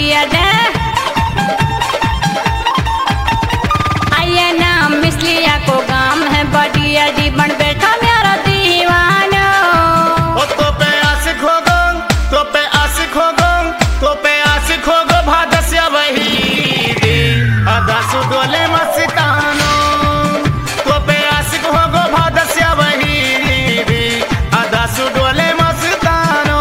बढ़िया दे आइए नाम मिसलिया को गाम है बढ़िया जी बन बैठा मेरा दीवाना ओ तो पे आशिक हो गो तो पे आशिक हो गो तो पे आशिक हो गो भादस्या वही दी आधा सुडोले मस्तानो तो पे आशिक हो गो भादस्या वही दी आधा सुडोले मस्तानो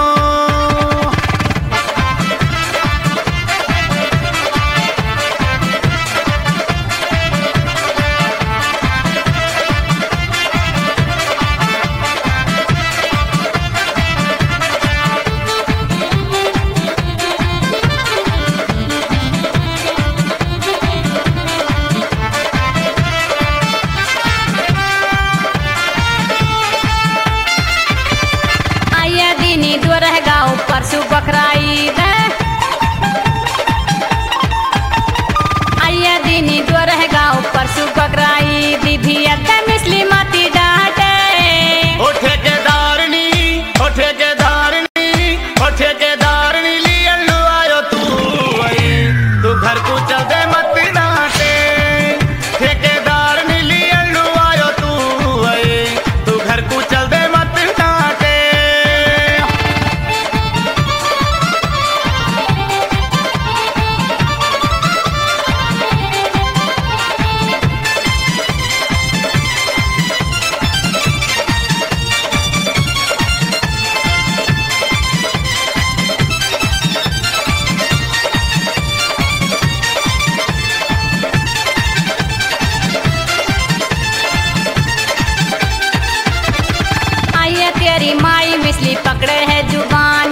आइए दीनी दो रहेगा ऊपर सु बकराई दे आइए दीनी दो रहेगा ऊपर सु बकराई दी भी अद्दा मिसली माती डाटे ओ ठेकेदारनी ओ ठेकेदारनी ओ ठेकेदारनी लियल्लू आयो तू वही तू घर को चल दे मत डांटे ठेकेदारनी लियल्लू आयो तू वही तू घर को चल दे मत डांटे आइए तेरी माई मिसली पकड़े है जुबान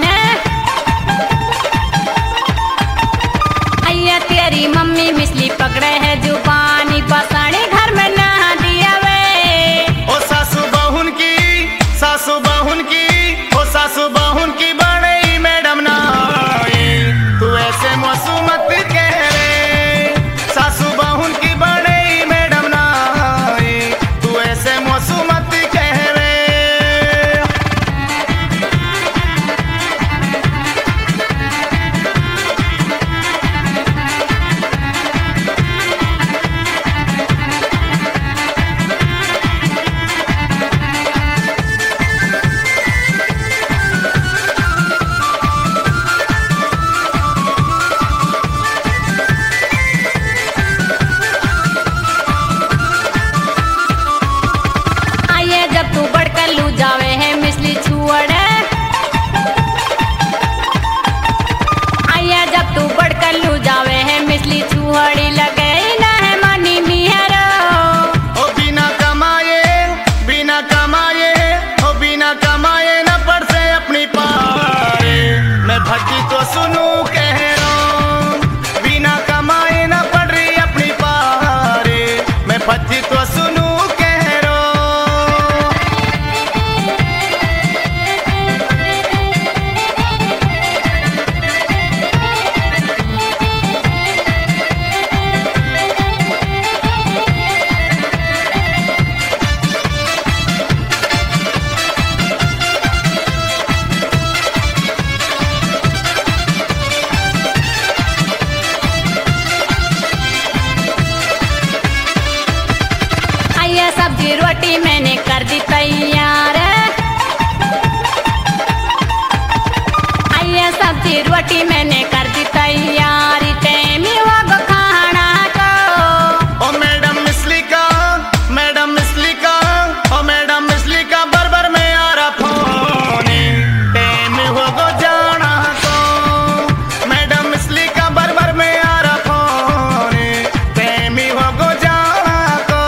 आइए तेरी मम्मी मिसली पकड़े है जुबानी बसाड़ी घर में नहा दिया वे ओ सासू बहुन की सासू बहुन की ओ सासू बहुन की बड़ई मैडम नाई तू ऐसे मौसू मत कह रे सासू बहुन की बड़ई मैडम नाई तू ऐसे मौसू मत कह रे आइए जब तू बढ़कर लू जावे है मिसली छुअड़े आइए जब तू बढ़कर लू जावे है मिसली छुअड़ी लगे न है मनी मिहरो ओ बिना कमाए ओ बिना कमाए न पड़ से अपनी पारे मैं भक्ति तो सुनू कह रहा हूं बिना कमाए न पड़ रही अपनी पारे मैं भक्ति तो सुनू कह रहा हूं आइए सब्जी रोटी मैंने कर दी तैयार आइए सब्जी रोटी मैंने कर दी तैयारी टाइम ही हुआ गो खाना को ओ मैडम मिसली का मैडम मिसली का ओ मैडम मिसली का बरबर में आ रहा फोन टाइम हो गो जाना को मैडम मिसली का बरबर में आ रहा फोन टाइम हो गो जाना को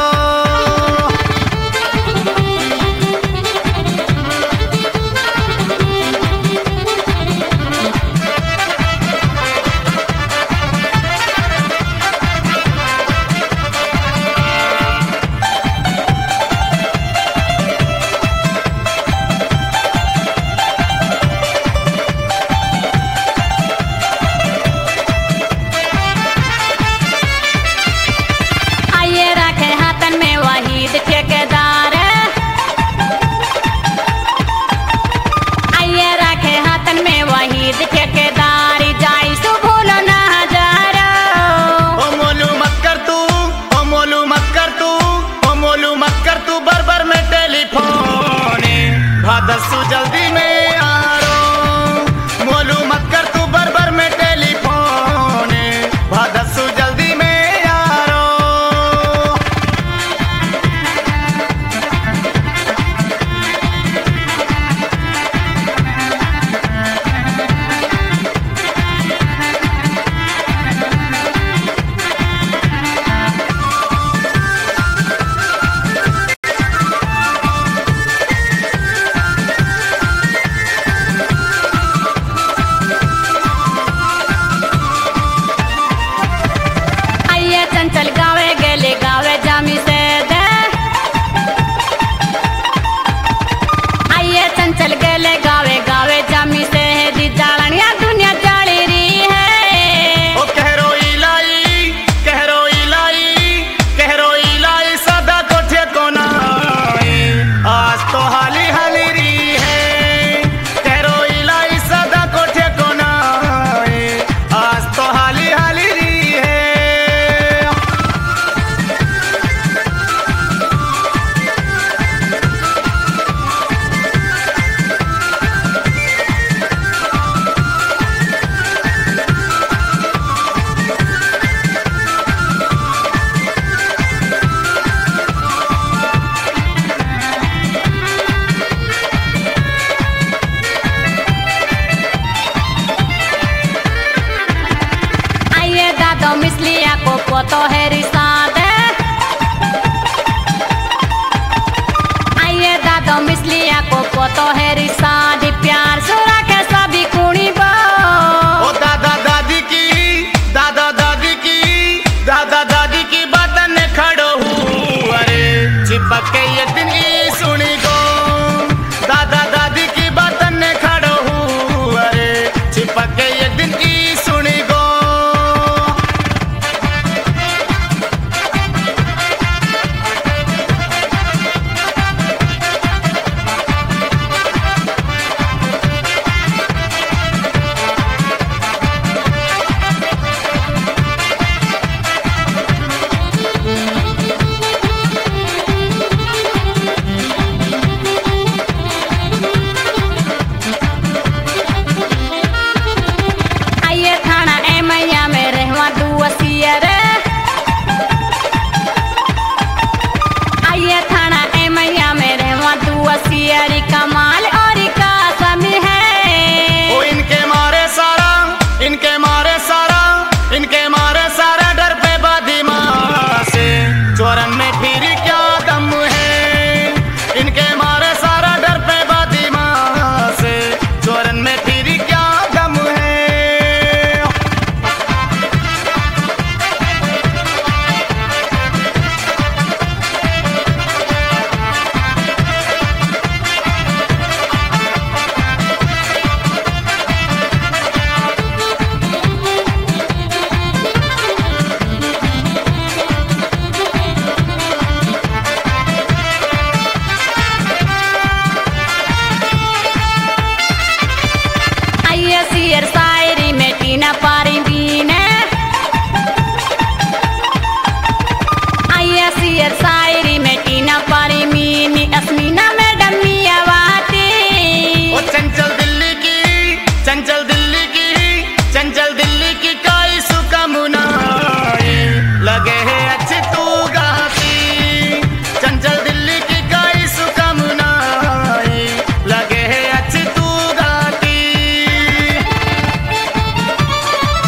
दादो मिसलिया को पोतो है रिसाद आइए दादो मिसलिया को पोतो है रिसाद प्यार सुरा के सभी कुणी बो ओ दादा दादी की दादा दादी की दादा दादी की बातन खड़ो हूँ अरे चिपक के ये दिन ही सुनी गो दादा दादी की बातन खड़ो हूँ अरे चिपक के ये दिन ही सुनी गो आइए थाना ए मैया में रहवा दुअसिया रे आइए थाना ए मैया में रहवा दुअसिया री कमाल और का समी है ओ इनके मारे सारा इनके मारे सारा इनके मारे सारा डर पे बादिमा से चोरन में फिर क्या दम है इनके मारे सारा डर पे बादिमा से चोरन में फिर क्या दम है आइए सियर शायरी में टीना पारी बीने आइए सियर शायरी में टीना पारी मीनी अस्मीना में डम्मी आवाती ओ चंचल दिल्ली की चंचल दिल्ली की चंचल दिल्ली की काई सुकमुनाई लगे है अच्छी तू गाती चंचल दिल्ली की काई सुकमुनाई लगे है अच्छी तू गाती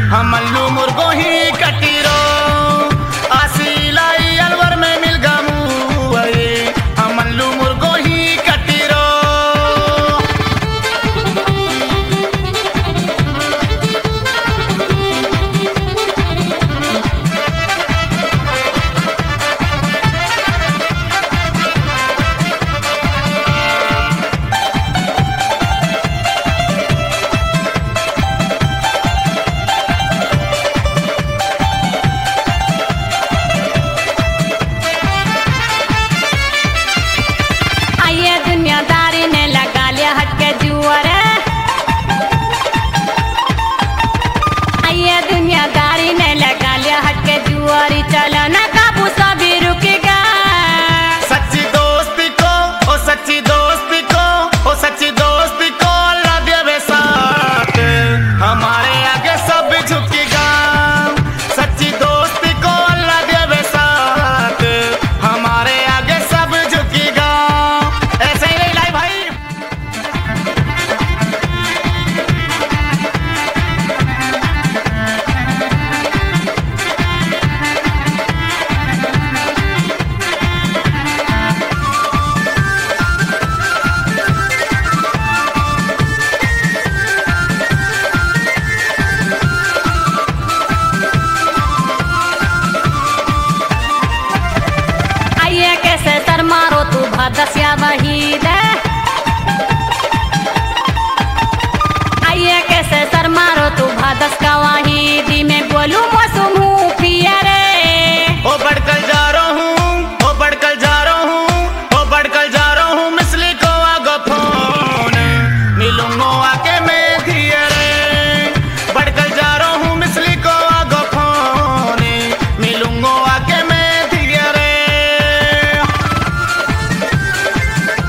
हम मल्लू मुर्गो ही कटीरो आसी लाई अलवर में मिल गमू हम मल्लू मुर्गो ही कटीरो दुनियादारी ने लगा लिया हटके जुअर आइए दुनियादारी ने लगा लिया हटके जुआरी चलो ना काबू सभी रुकेगा सच्ची दोस्ती को ओ सच्ची दोस्ती को ओ सच्ची दोस्ती को अल्लाह देवे साथ हमारे आगे सब झुकेगा सच्ची दोस्ती को अल्लाह देवे साथ हमारे आगे सब झुकेगा ऐसे ही नहीं लाई भाई आइए कैसे सर मारो तू भदस्या वहीद आइए कैसे सर मारो तू भदस का वाहिदी में बोलूं मौसम हूँ पियर ओ बढ़कर जा रहा हूँ ओ बढ़कर जा रहा हूँ ओ बढ़कर जा रहा हूँ मिसली को आगो फोन मिलूंगो आके मैं धीरे बढ़कर जा रहा हूँ मिसली को आगो फोन मिलूंगो आके मैं धीरे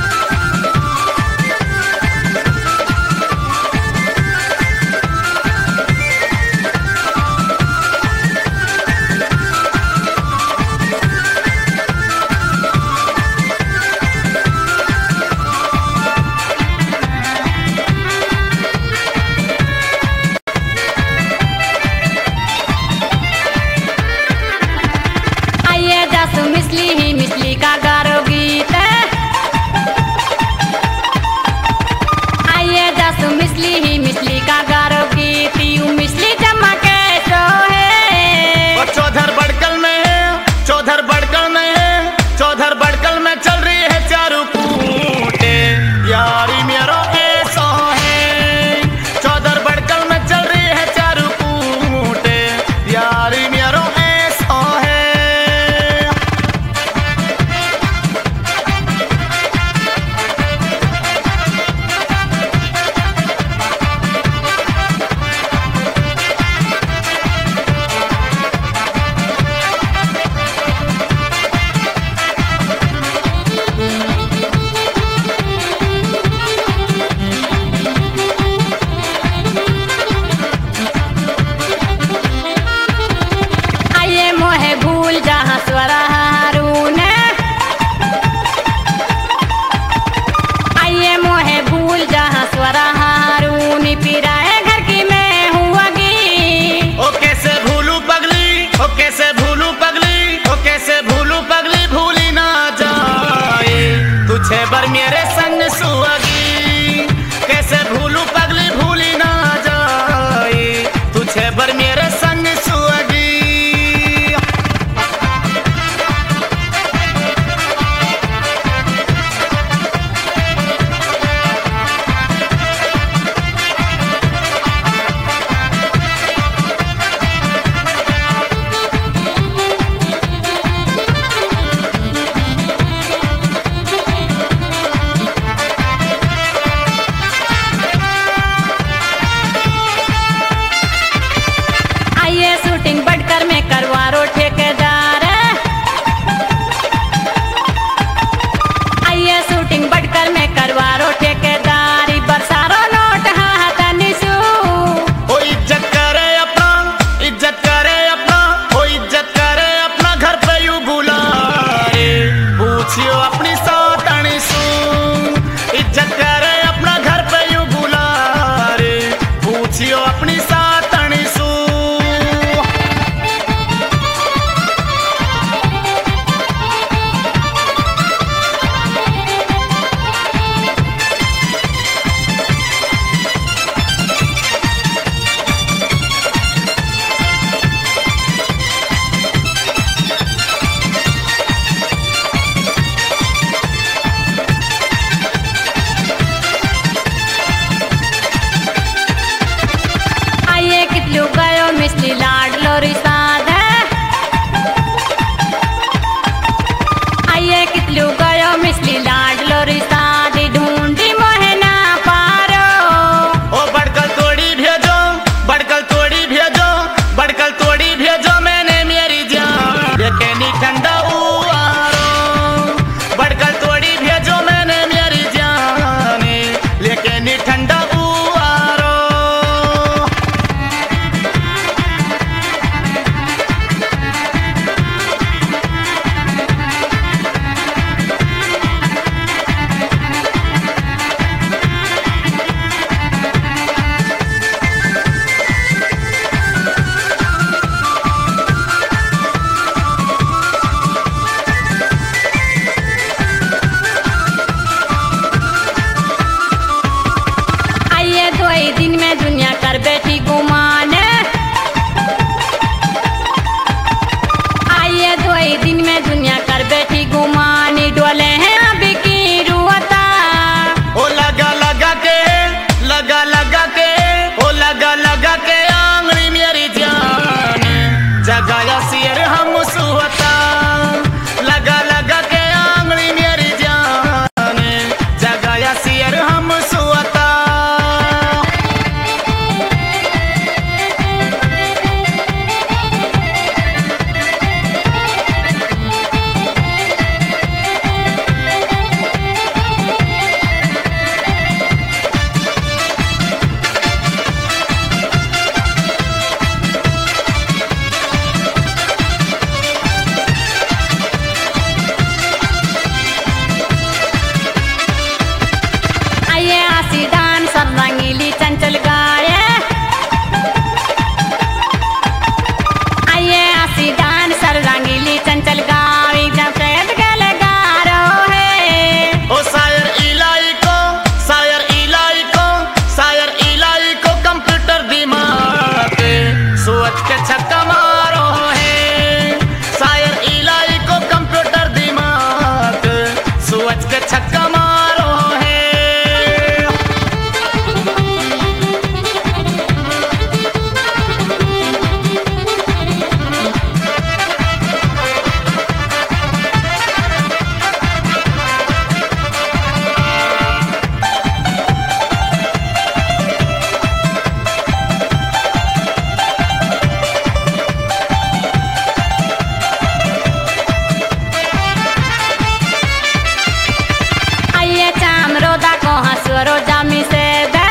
स्वरो जामी से दे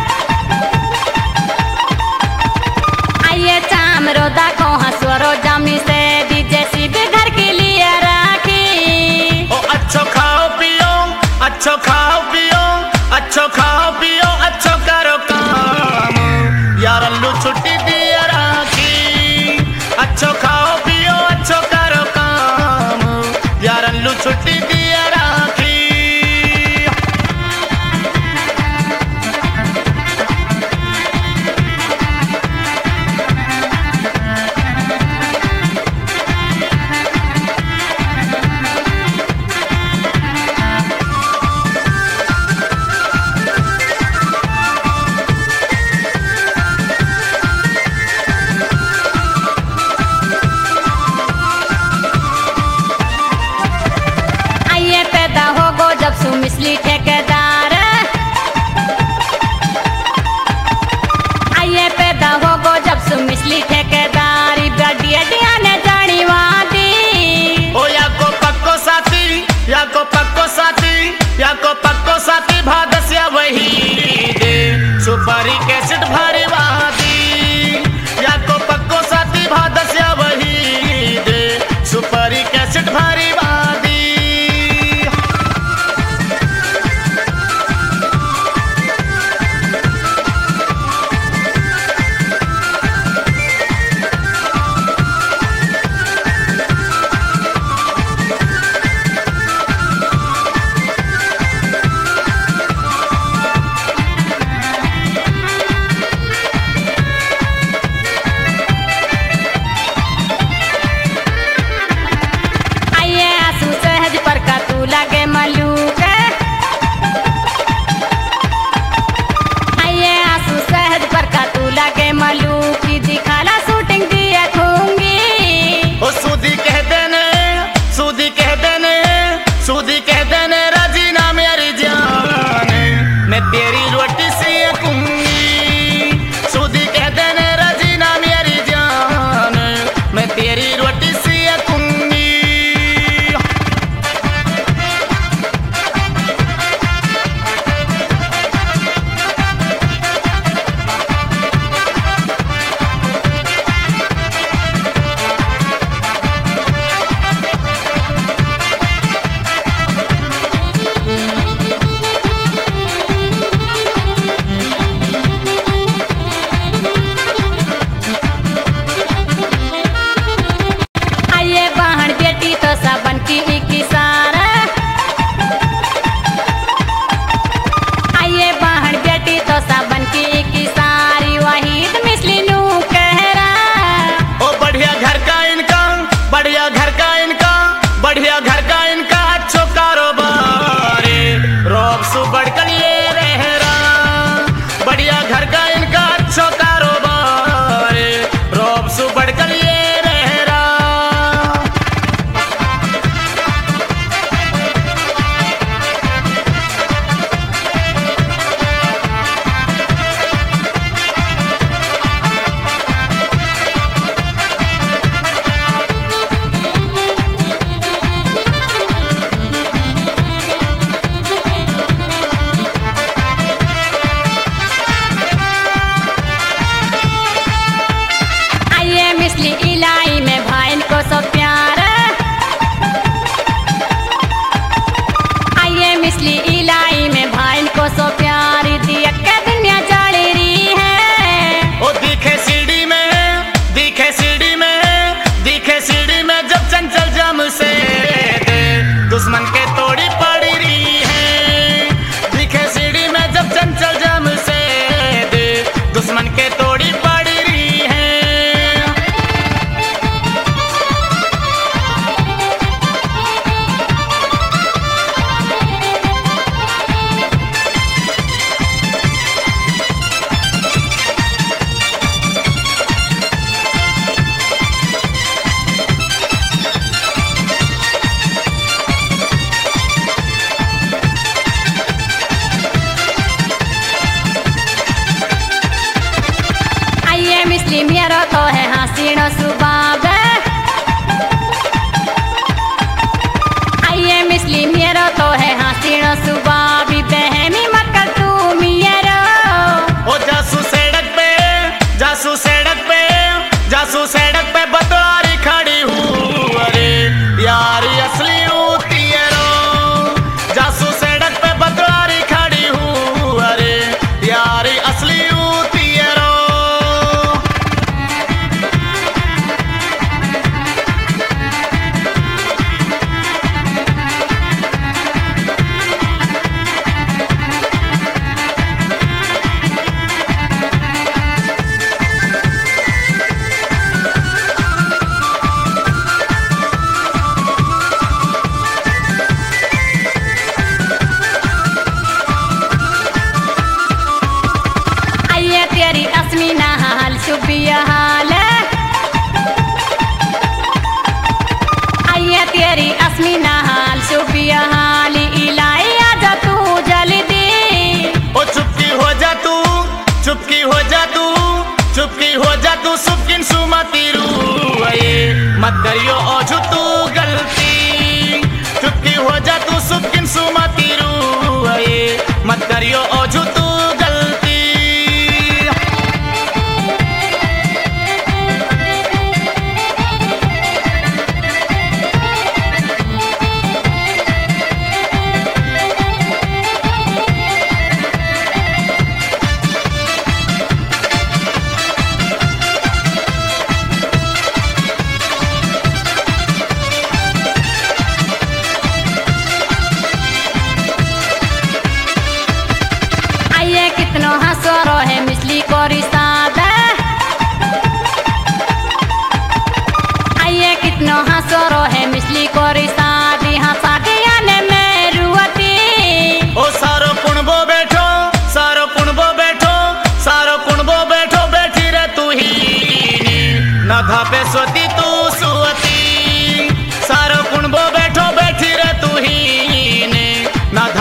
आइए चामरोदा को हंसवरो जामी से दीजिए सीधे घर के लिए राखी। ओ अच्छो खाओ पियो, अच्छो खाओ पियो, अच्छो खाओ पियो, अच्छो करो काम, यार अल्लू छुट्टी दिया राखी। अच्छो खाओ पियो, अच्छो करो काम, यार अल्लू छुट्टी दिया राखी। आइए पैदा हो गो जब सुमिसली ठेकेदार आइए पैदा हो गो जब सुमिसली ठेकेदारी बडिया ने जानी वादी। ओ या को पक्को साथी, या को पक्को साथी, या को पक्को साथी भादस्या वही दे सुपारी कैसेट भारी वादी। या को पक्को साथी भादस्या वही दे सुपारी कैसेट भारी वादी। आइए आंसू सहज पर का तू लगे मलूक आइए आंसू सहज पर का तू लगे मलूक दिखाला शूटिंग दिया खूंगी। ओ सूदी कह देने, सूदी कह देने, सूदी कह देने राजीना मेरी जान, मैं तेरी रोटी से कहूंगी। सूदी कह देने राजीना मेरी जान, मैं तेरी रोटी से कहूंगी। आइए बहन बेटी तो सबन की एक इशारा आइए बहन बेटी तो सबन की एक सारी वहीद मिसली नू कह रहा। ओ बढ़िया घर का इनका, बढ़िया घर का इनका, बढ़िया घर का इनका अच्छो कारोबार, रोब सु बढ़कर ये रह रहा। बढ़िया घर का इनका अच्छो कारोबार, रोब सु बढ़कर ये रह रहा। आइए मिसली इलाई में भाइन को सो प्यार आइए मिसली इलाई में भाइन को सो प्यारी दिया के दुनिया जाली रही है। ओ दिखे सीढ़ी में, दिखे सीढ़ी में, दिखे सीढ़ी में जब चंचल जम से दे दुश्मन के तोड़ी पड़ी रही है। दिखे सीढ़ी में जब चंचल जम से दे दुश्मन के तोड़ी पड़ी रही है। सड़क पे बतवारी खड़ी हूँ, अरे यारी असली होती है रो। जासू सड़क पे बतवारी खड़ी हूँ, अरे यारी असली होती है रो। आइए तेरी असमी नहाल सुबिया हाल, आइए तेरी असमी नहाल सुबिया हाल, इलाई आजा तू जल्दी। ओ चुपकी हो जा तू, चुपकी हो जा तू, चुपकी हो जा तू, सुकिन सुमती रू, मत करियो ओझू तू गलती। चुपकी हो जा तू, सुकिन सुमती रू, मत करियो ओझू तू गलती। आइए कितनो हंसो रहे मिसली कोरी सादा, आइए कितनो हंसो रहे मिसली कोरी सादी, हंसा के आने में रुआती। ओ सारो कुणबो बैठो, सारो कुणबो बैठो, सारो कुणबो बैठो, बैठी रे तू ही न धापे सोती तू सुअती। सारो कुणबो बैठो, बैठी रे तू ही न